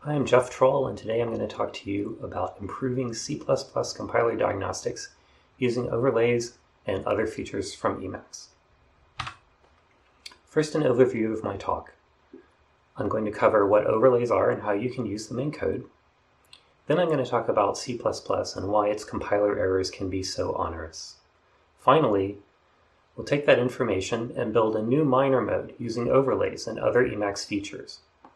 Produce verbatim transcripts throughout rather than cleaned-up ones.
Hi, I'm Jeff Troll, and today I'm going to talk to you about improving C plus plus compiler diagnostics using overlays and other features from Emacs. First, an overview of my talk. I'm going to cover what overlays are and how you can use them in code. Then I'm going to talk about C plus plus and why its compiler errors can be so onerous. Finally, we'll take that information and build a new minor mode using overlays and other Emacs features.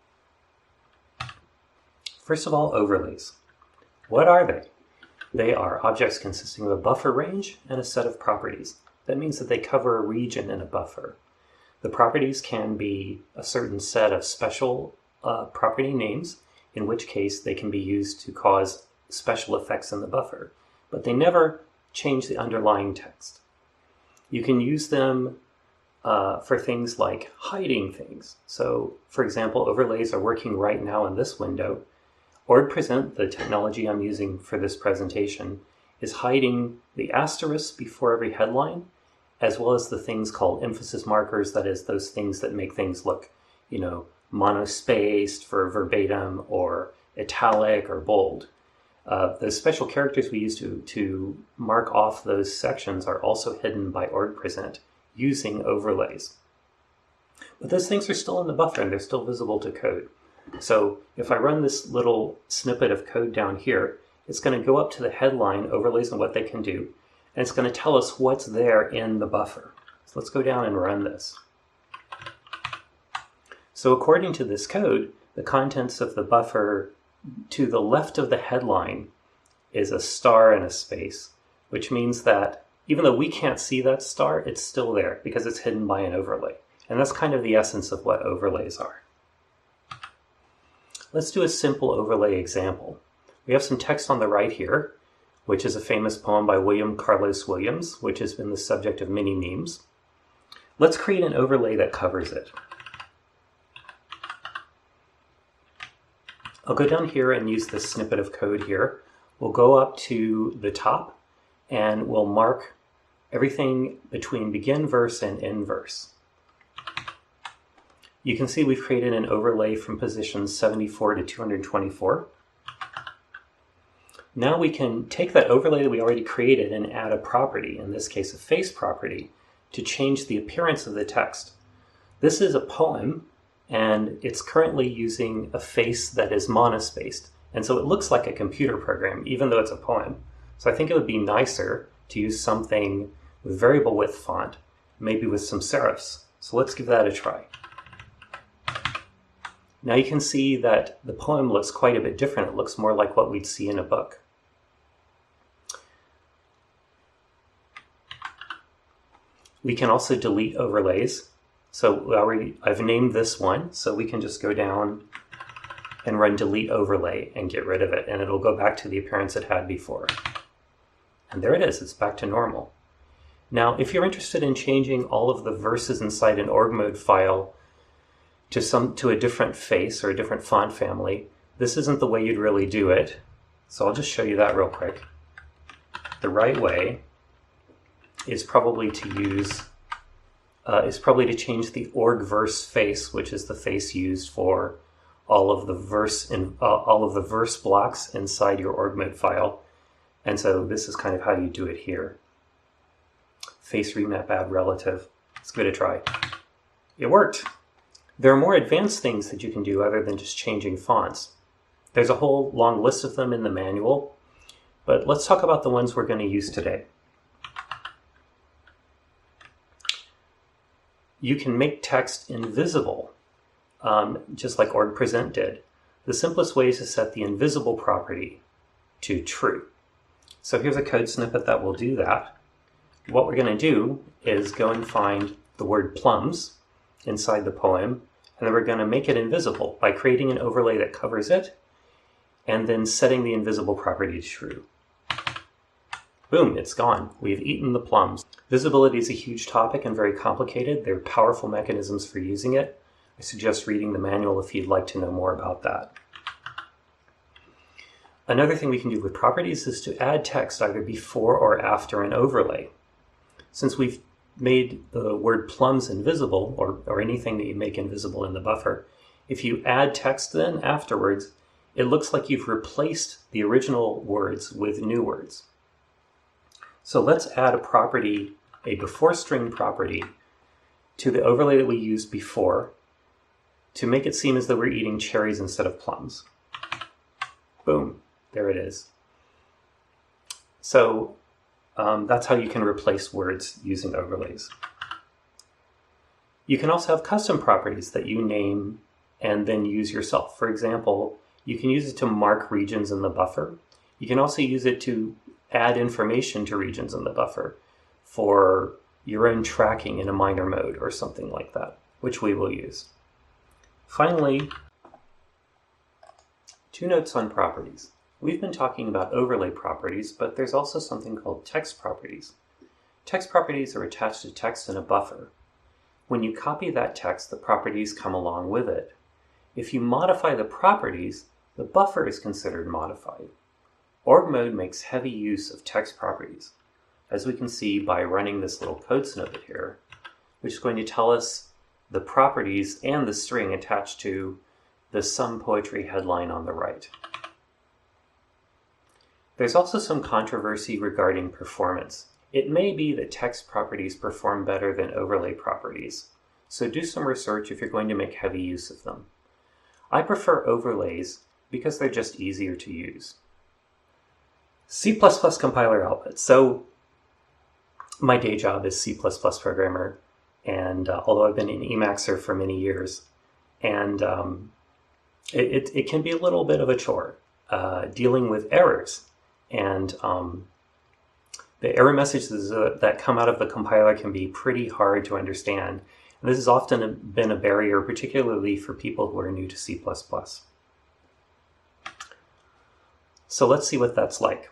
First of all, overlays. What are they? They are objects consisting of a buffer range and a set of properties. That means that they cover a region in a buffer. The properties can be a certain set of special uh, property names, in which case they can be used to cause special effects in the buffer, but they never change the underlying text. You can use them uh, for things like hiding things. So, for example, overlays are working right now in this window. OrgPresent, the technology I'm using for this presentation, is hiding the asterisk before every headline, as well as the things called emphasis markers, that is, those things that make things look, you know, monospaced for verbatim or italic or bold. Uh, the special characters we use to, to mark off those sections are also hidden by OrgPresent using overlays. But those things are still in the buffer and they're still visible to code. So if I run this little snippet of code down here, it's going to go up to the headline overlays and what they can do, and it's going to tell us what's there in the buffer. So let's go down and run this. So according to this code, the contents of the buffer to the left of the headline is a star and a space, which means that even though we can't see that star, it's still there because it's hidden by an overlay. And that's kind of the essence of what overlays are. Let's do a simple overlay example. We have some text on the right here, which is a famous poem by William Carlos Williams, which has been the subject of many memes. Let's create an overlay that covers it. I'll go down here and use this snippet of code here. We'll go up to the top and we'll mark everything between begin verse and end verse. You can see we've created an overlay from positions seventy-four to two hundred twenty-four. Now we can take that overlay that we already created and add a property, in this case a face property, to change the appearance of the text. This is a poem, and it's currently using a face that is monospaced, and so it looks like a computer program, even though it's a poem. So I think it would be nicer to use something with variable width font, maybe with some serifs. So let's give that a try. Now you can see that the poem looks quite a bit different. It looks more like what we'd see in a book. We can also delete overlays. So we already, I've named this one, so we can just go down and run delete overlay and get rid of it, and it'll go back to the appearance it had before. And there it is, it's back to normal. Now, if you're interested in changing all of the verses inside an org mode file to some to a different face or a different font family, this isn't the way you'd really do it. So I'll just show you that real quick. The right way is probably to use uh, is probably to change the org verse face, which is the face used for all of the verse in uh, all of the verse blocks inside your org mode file. And so this is kind of how you do it here. Face remap add relative. Let's give it a try. It worked. There are more advanced things that you can do other than just changing fonts. There's a whole long list of them in the manual, but let's talk about the ones we're going to use today. You can make text invisible, um, just like OrgPresent did. The simplest way is to set the invisible property to true. So here's a code snippet that will do that. What we're going to do is go and find the word plums inside the poem, and then we're going to make it invisible by creating an overlay that covers it and then setting the invisible property to true. Boom, it's gone. We've eaten the plums. Visibility is a huge topic and very complicated. There are powerful mechanisms for using it. I suggest reading the manual if you'd like to know more about that. Another thing we can do with properties is to add text either before or after an overlay. Since we've made the word plums invisible, or, or anything that you make invisible in the buffer, if you add text then afterwards, it looks like you've replaced the original words with new words. So let's add a property, a before string property, to the overlay that we used before to make it seem as though we're eating cherries instead of plums. Boom, there it is. So um, that's how you can replace words using overlays. You can also have custom properties that you name and then use yourself. For example, you can use it to mark regions in the buffer. You can also use it to add information to regions in the buffer for your own tracking in a minor mode or something like that, which we will use. Finally, two notes on properties. We've been talking about overlay properties, but there's also something called text properties. Text properties are attached to text in a buffer. When you copy that text, the properties come along with it. If you modify the properties, the buffer is considered modified. Org mode makes heavy use of text properties, as we can see by running this little code snippet here, which is going to tell us the properties and the string attached to the Some Poetry headline on the right. There's also some controversy regarding performance. It may be that text properties perform better than overlay properties, so do some research if you're going to make heavy use of them. I prefer overlays because they're just easier to use. C plus plus compiler output. So my day job is C plus plus programmer, and uh, although I've been an Emacs-er for many years, and um, it, it, it can be a little bit of a chore uh, dealing with errors. And um, the error messages that come out of the compiler can be pretty hard to understand. And this has often been a barrier, particularly for people who are new to C plus plus. So let's see what that's like.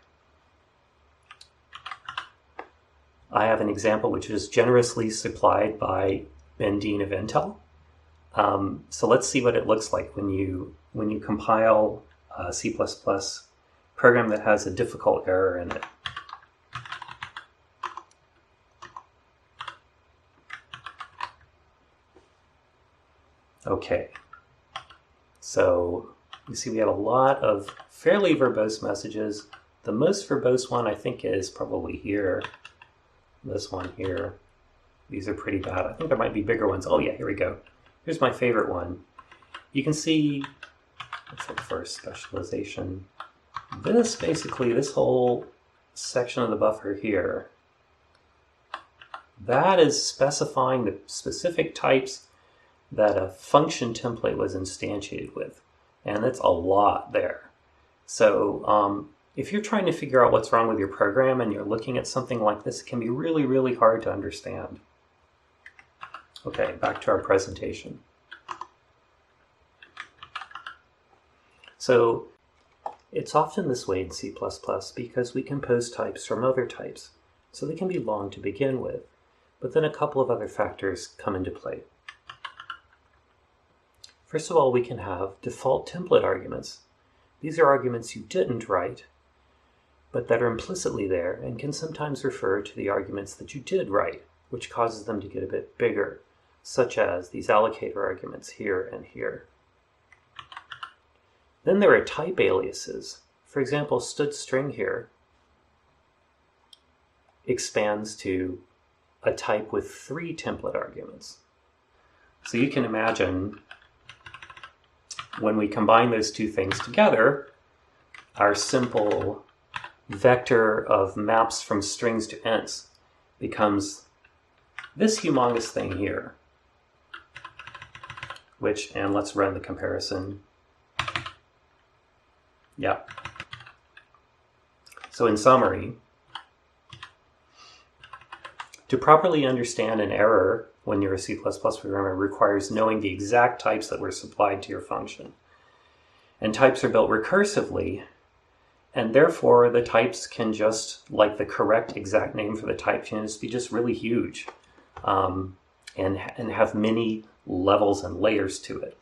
I have an example which is generously supplied by Ben Dean of Intel. Um, so let's see what it looks like when you, when you compile a C plus plus program that has a difficult error in it. Okay, so you see we have a lot of fairly verbose messages. The most verbose one I think is probably here. This one here. These are pretty bad. I think there might be bigger ones. Oh yeah, here we go. Here's my favorite one. You can see, let's look for specialization. This basically, this whole section of the buffer here, that is specifying the specific types that a function template was instantiated with. And that's a lot there. So um, if you're trying to figure out what's wrong with your program and you're looking at something like this, it can be really, really hard to understand. Okay, back to our presentation. So it's often this way in C plus plus because we compose types from other types. So they can be long to begin with, but then a couple of other factors come into play. First of all, we can have default template arguments. These are arguments you didn't write, but that are implicitly there and can sometimes refer to the arguments that you did write, which causes them to get a bit bigger, such as these allocator arguments here and here. Then there are type aliases. For example, stood string here expands to a type with three template arguments. So you can imagine when we combine those two things together, our simple vector of maps from strings to ints becomes this humongous thing here, which, and let's run the comparison. Yeah. So in summary, to properly understand an error when you're a C plus plus programmer requires knowing the exact types that were supplied to your function. And types are built recursively, and therefore the types can just, like the correct exact name for the type can just be just really huge um, and, and have many levels and layers to it.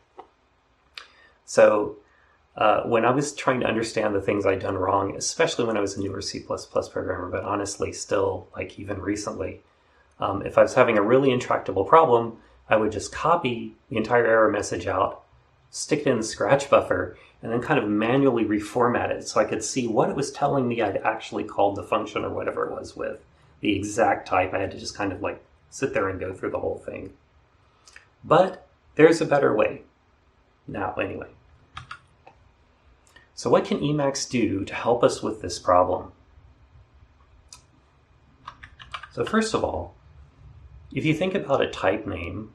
So uh, when I was trying to understand the things I'd done wrong, especially when I was a newer C plus plus programmer, but honestly still like even recently, Um, if I was having a really intractable problem, I would just copy the entire error message out, stick it in the scratch buffer, and then kind of manually reformat it so I could see what it was telling me I'd actually called the function or whatever it was with. The exact type. I had to just kind of like sit there and go through the whole thing. But there's a better way. Now, anyway. So what can Emacs do to help us with this problem? So first of all, if you think about a type name,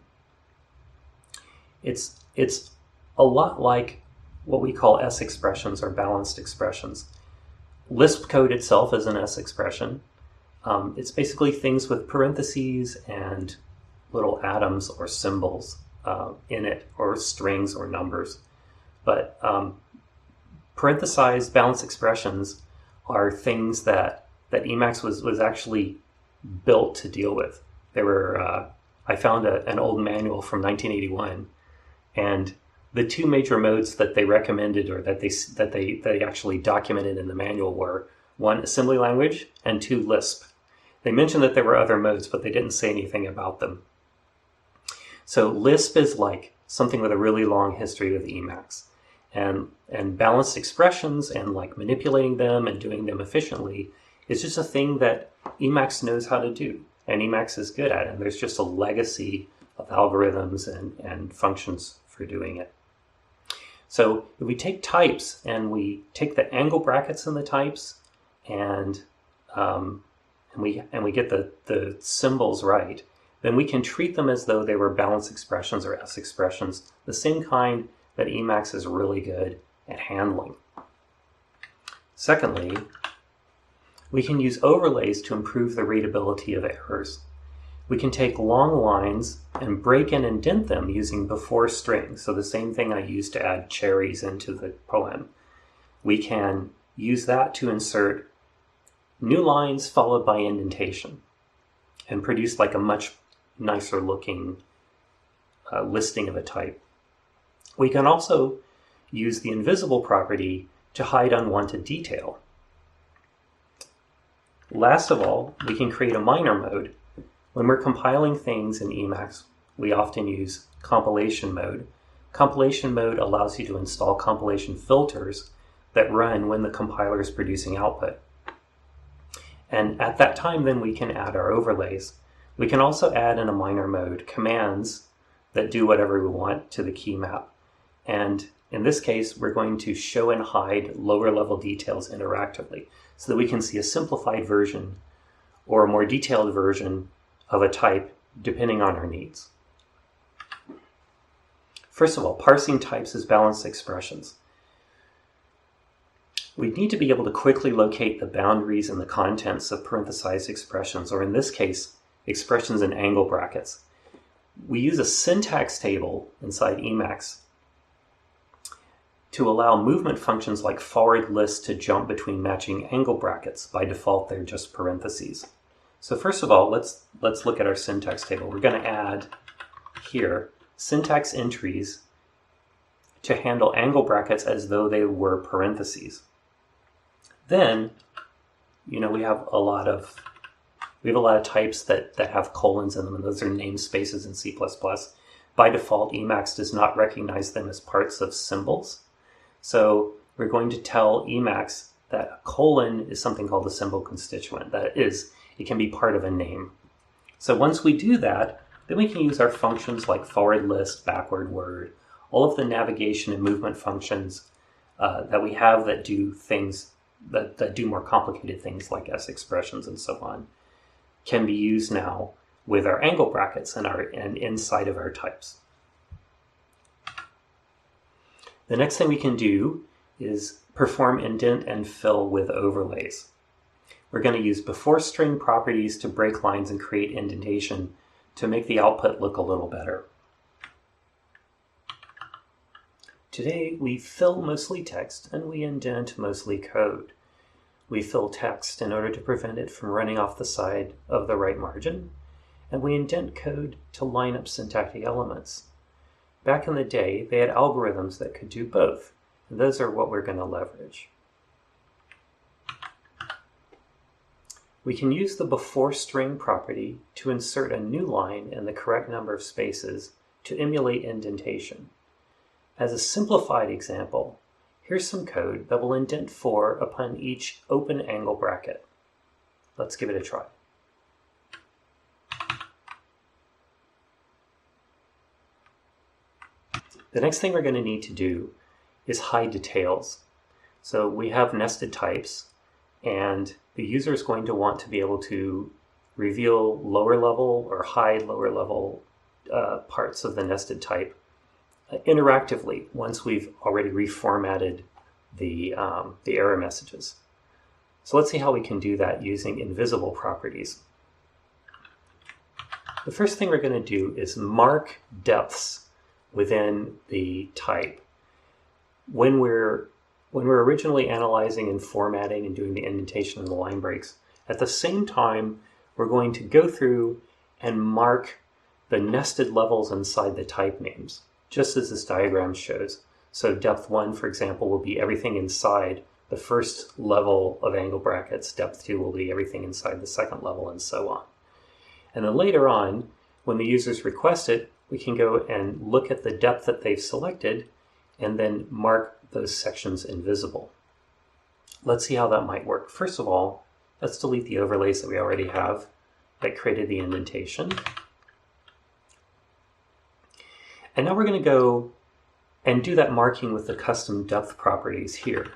it's, it's a lot like what we call S expressions or balanced expressions. Lisp code itself is an S expression. Um, it's basically things with parentheses and little atoms or symbols uh, in it, or strings or numbers. But um, parenthesized balanced expressions are things that, that Emacs was, was actually built to deal with. They were, uh, I found a, an old manual from nineteen eighty-one, and the two major modes that they recommended, or that they that they they actually documented in the manual, were one, assembly language, and two, Lisp. They mentioned that there were other modes, but they didn't say anything about them. So Lisp is like something with a really long history with Emacs, and and balanced expressions and like manipulating them and doing them efficiently is just a thing that Emacs knows how to do, and Emacs is good at it. And there's just a legacy of algorithms and, and functions for doing it. So if we take types and we take the angle brackets in the types and um, and we and we get the, the symbols right, then we can treat them as though they were balanced expressions or S expressions, the same kind that Emacs is really good at handling. Secondly, we can use overlays to improve the readability of errors. We can take long lines and break and indent them using before strings. So the same thing I used to add cherries into the poem. We can use that to insert new lines followed by indentation and produce like a much nicer looking uh, listing of a type. We can also use the invisible property to hide unwanted detail. Last of all, we can create a minor mode. When we're compiling things in Emacs, we often use compilation mode. Compilation mode allows you to install compilation filters that run when the compiler is producing output. And at that time, then we can add our overlays. We can also add in a minor mode commands that do whatever we want to the key map. And in this case, we're going to show and hide lower level details interactively so that we can see a simplified version or a more detailed version of a type depending on our needs. First of all, parsing types as balanced expressions. We need to be able to quickly locate the boundaries and the contents of parenthesized expressions, or in this case, expressions in angle brackets. We use a syntax table inside Emacs to allow movement functions like forward list to jump between matching angle brackets. By default, they're just parentheses. So first of all, let's, let's look at our syntax table. We're going to add here syntax entries to handle angle brackets as though they were parentheses. Then, you know, we have a lot of we have a lot of types that, that have colons in them, and those are namespaces in C plus plus. By default, Emacs does not recognize them as parts of symbols. So we're going to tell Emacs that a colon is something called a symbol constituent. That is, it can be part of a name. So once we do that, then we can use our functions like forward list, backward word, all of the navigation and movement functions uh, that we have that do things that, that do more complicated things like S expressions and so on, can be used now with our angle brackets and, our, and inside of our types. The next thing we can do is perform indent and fill with overlays. We're going to use before string properties to break lines and create indentation to make the output look a little better. Today we fill mostly text and we indent mostly code. We fill text in order to prevent it from running off the side of the right margin, and we indent code to line up syntactic elements. Back in the day, they had algorithms that could do both, and those are what we're going to leverage. We can use the before string property to insert a new line in the correct number of spaces to emulate indentation. As a simplified example, here's some code that will indent four upon each open angle bracket. Let's give it a try. The next thing we're going to need to do is hide details. So we have nested types, and the user is going to want to be able to reveal lower level or hide lower level uh, parts of the nested type uh, interactively once we've already reformatted the, um, the error messages. So let's see how we can do that using invisible properties. The first thing we're going to do is mark depths within the type. When we're, when we're originally analyzing and formatting and doing the indentation and the line breaks, at the same time, we're going to go through and mark the nested levels inside the type names, just as this diagram shows. So depth one, for example, will be everything inside the first level of angle brackets. Depth two will be everything inside the second level, and so on. And then later on, when the users request it, we can go and look at the depth that they've selected and then mark those sections invisible. Let's see how that might work. First of all, let's delete the overlays that we already have that created the indentation. And now we're going to go and do that marking with the custom depth properties here.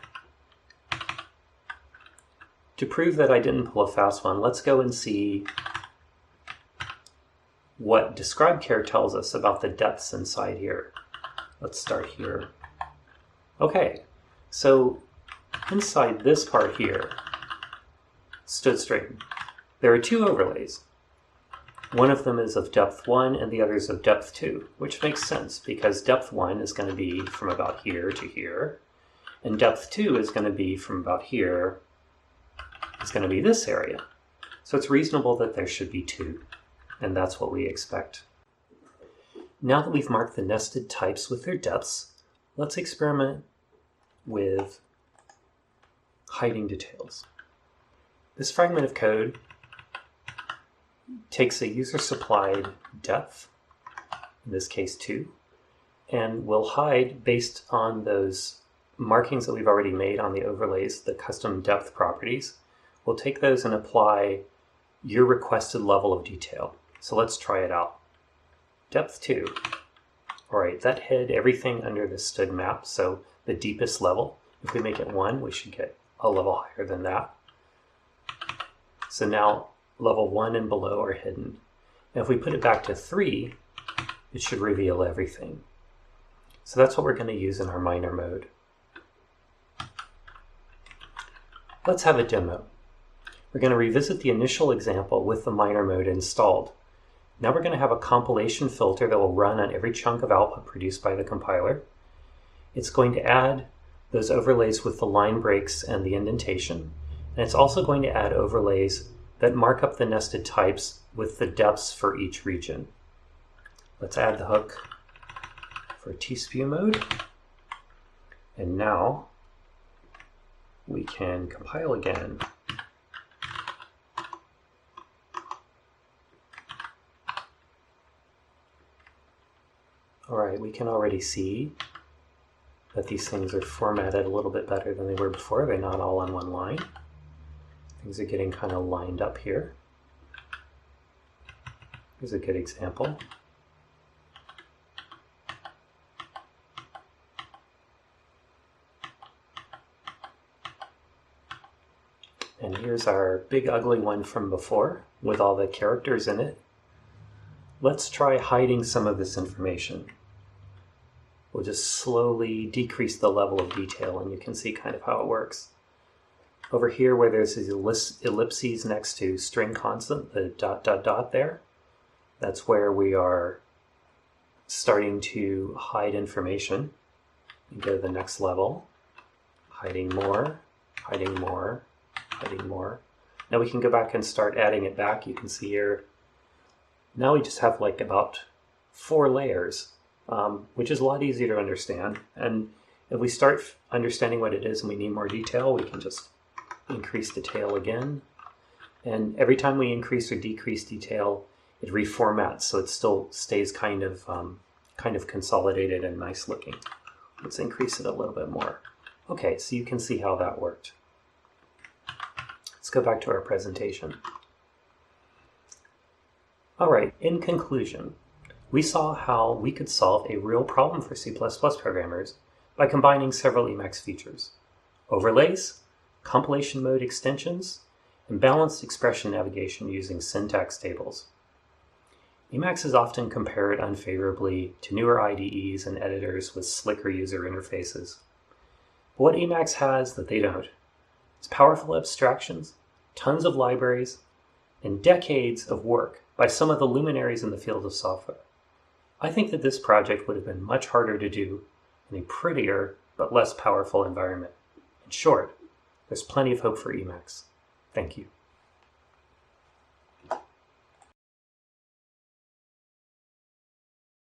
To prove that I didn't pull a fast one, let's go and see what describe_char tells us about the depths inside here. Let's start here. Okay, so inside this part here, stood straight, there are two overlays. One of them is of depth one and the other is of depth two, which makes sense because depth one is going to be from about here to here, and depth two is going to be from about here, it's going to be this area. So it's reasonable that there should be two. And that's what we expect. Now that we've marked the nested types with their depths, let's experiment with hiding details. This fragment of code takes a user-supplied depth, in this case two, and will hide based on those markings that we've already made on the overlays, the custom depth properties. We'll take those and apply your requested level of detail. So let's try it out. Depth two. All right, that hid everything under the stood map, so the deepest level. If we make it one, we should get a level higher than that. So now level one and below are hidden. And if we put it back to three, it should reveal everything. So that's what we're going to use in our miner mode. Let's have a demo. We're going to revisit the initial example with the miner mode installed. Now we're going to have a compilation filter that will run on every chunk of output produced by the compiler. It's going to add those overlays with the line breaks and the indentation. And it's also going to add overlays that mark up the nested types with the depths for each region. Let's add the hook for T S P U mode. And now we can compile again. All right, we can already see that these things are formatted a little bit better than they were before. They're not all on one line. Things are getting kind of lined up here. Here's a good example. And here's our big ugly one from before with all the characters in it. Let's try hiding some of this information. We'll just slowly decrease the level of detail and you can see kind of how it works. Over here where there's these ellipses next to string constant, the dot dot dot there, that's where we are starting to hide information. You go to the next level, hiding more, hiding more, hiding more. Now we can go back and start adding it back. You can see here, now we just have like about four layers. Um, which is a lot easier to understand. And if we start understanding what it is and we need more detail, we can just increase detail again. And every time we increase or decrease detail, it reformats, so it still stays kind of um, kind of consolidated and nice looking. Let's increase it a little bit more. Okay, so you can see how that worked. Let's go back to our presentation. All right, in conclusion, we saw how we could solve a real problem for C plus plus programmers by combining several Emacs features: overlays, compilation mode extensions, and balanced expression navigation using syntax tables. Emacs is often compared unfavorably to newer I D Es and editors with slicker user interfaces. But what Emacs has that they don't is powerful abstractions, tons of libraries, and decades of work by some of the luminaries in the field of software. I think that this project would have been much harder to do in a prettier but less powerful environment. In short, there's plenty of hope for Emacs. Thank you.